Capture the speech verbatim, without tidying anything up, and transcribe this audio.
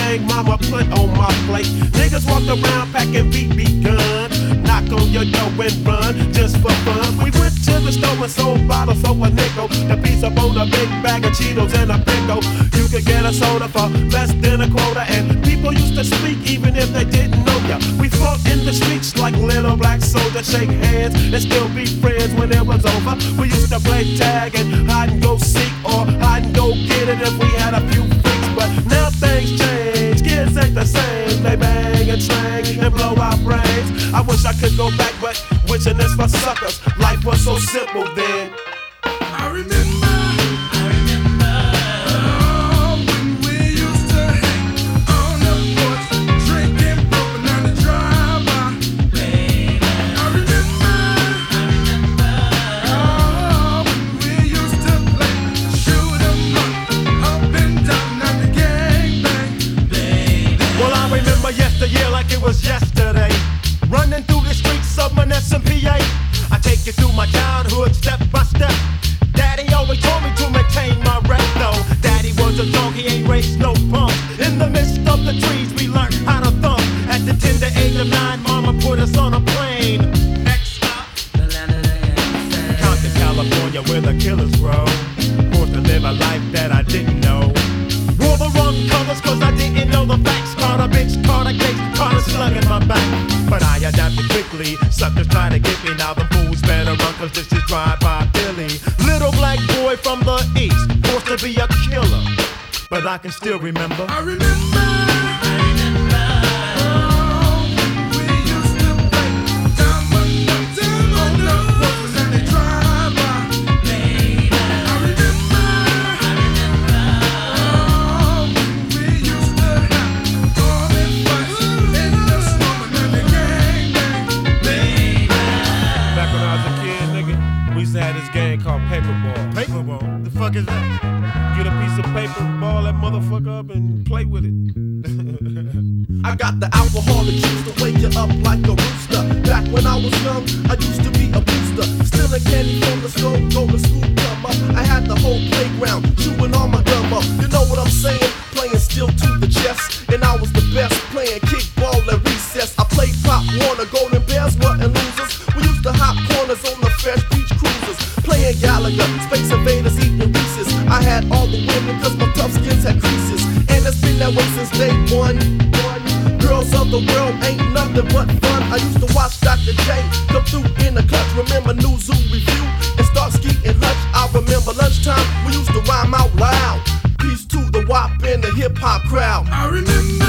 everything mama put on my plate. Niggas walked around packing B B guns, knock on your door and run just for fun. We went to the store and sold bottles for a nickel. The piece up on a big bag of Cheetos and a pickle. You could get a soda for less than a quarter, and people used to speak even if they didn't know ya. We fought in the streets like little black soldiers, shake hands and still be friends when it was over. We used to play tag and hide and go seek, or hide and go get it if we had a few freaks. But now things change, kids ain't the same. They bang and slang and blow our brains. I wish I could go back, but wishing this for suckers. Life was so simple then. I remember, I remember oh, when we used to hang on the porch, drinking, bumping on the drive-by. Baby, I remember, I remember oh, when we used to play shoot 'em up, up and down on the gangbang. Baby, well, I remember yesteryear like it was yesterday, running through the streets of Menneson, P A. I take you through my childhood step by step. Daddy always told me to maintain my rep, though. Daddy was a dog, he ain't raised no punk. In the midst of the trees, we learned how to thump. At the tender age of nine, mama put us on a plane. Next stop, the land of the innocent. Compton, California, where the killers grow. Forced to live a life that I didn't know. Wore the wrong colors cause I didn't know the facts. Caught a bitch, caught a case, caught a slug in my back. But I adapted quickly, suckers try to get me. Now the fools better run cause this is drive-by Billy. Little black boy from the east, forced to be a killer, but I can still remember. I remember, I remember oh, when we used to play down on the down on the porch and the drive-by. Baby, I remember, I remember oh, when we used to have all them fights in the slum and the gangbang. Baby, Back when I was a kid, nigga, we used to have this game called Paperball. Paperball? The fuck is that? Get a piece of paper, ball that motherfucker up, and play with it. I got the alcoholic juice to wake you up like a rooster. Back when I was young, I used to be a booster. Stealing candy from the store, go to school, come up. I had the whole playground, chewing all my gum up. You know what I'm saying? Playing still to the chest. And I was the best, playing kickball at recess. I played Pop Warner, Golden Bears weren't losers. We used to hop corners on the Fresh Beach Cruisers. Playing Gallagher, Space Invaders, eating Reese's. I had all the women cause my tough skins had creases. And it's been that way since day one. Girls of the world ain't nothing but fun. I used to watch Doctor J come through in the clutch. Remember New Zoo Review and Starsky and Hutch. I remember lunchtime, we used to rhyme out loud. Peace to the W A P and the hip hop crowd. I remember.